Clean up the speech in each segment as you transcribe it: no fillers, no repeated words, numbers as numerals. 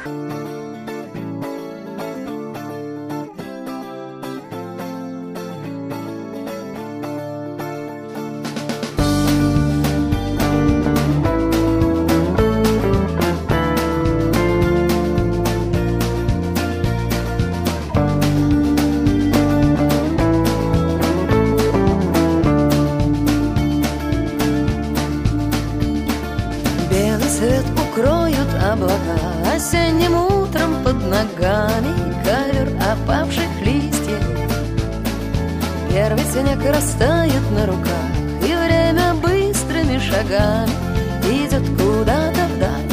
Свет укроют облака, осенним утром под ногами ковер опавших листьев. Первый снег растает на руках, и время быстрыми шагами идет куда-то вдаль.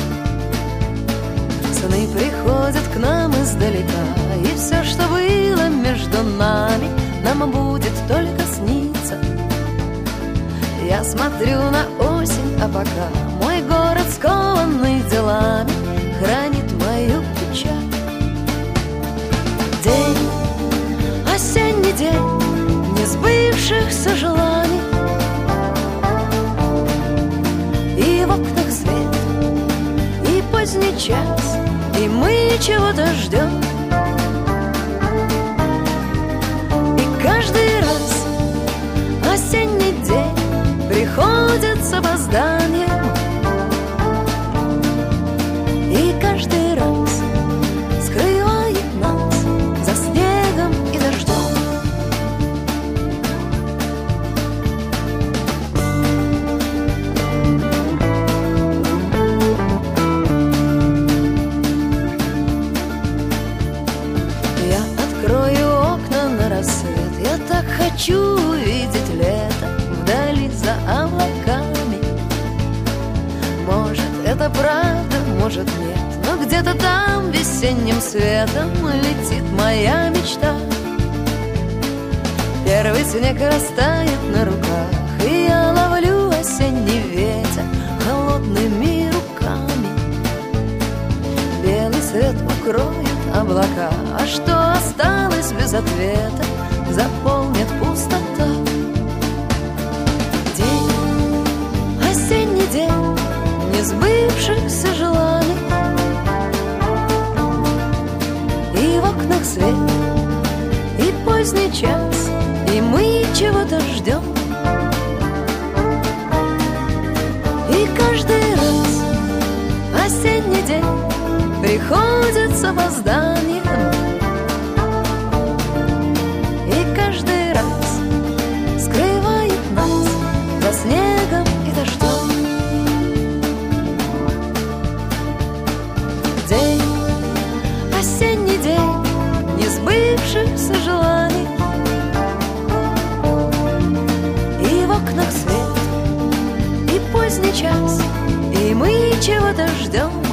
Сны приходят к нам издалека, и все, что было между нами, нам будет только сниться. Я смотрю на осень, а пока мой город, скованный делами, хранит мою печаль. День, осенний день, несбывшихся желаний, и в окнах свет, и поздний час, и мы чего-то ждем. И каждый раз осенний день приходит с опозданием, и каждый раз скрывает нас за снегом и дождем. Я открою окна на рассвет, я так хочу увидеть лето вдали за облаками. Может, это правда, может, нет, но где-то там весенним светом летит моя мечта. Первый снег растает на руках, и я ловлю осенний ветер холодными руками. Белый свет укроет облака, а что осталось без ответа, заполнит пустота. Осенний день несбывшихся желаний, и в окнах свет, и поздний час, и мы чего-то ждем. И каждый раз осенний день приходит с опозданием, и каждый раз скрывает нас за снегом и дождем. День, осенний день, несбывшихся желаний, и в окнах свет, и поздний час, и мы чего-то ждем.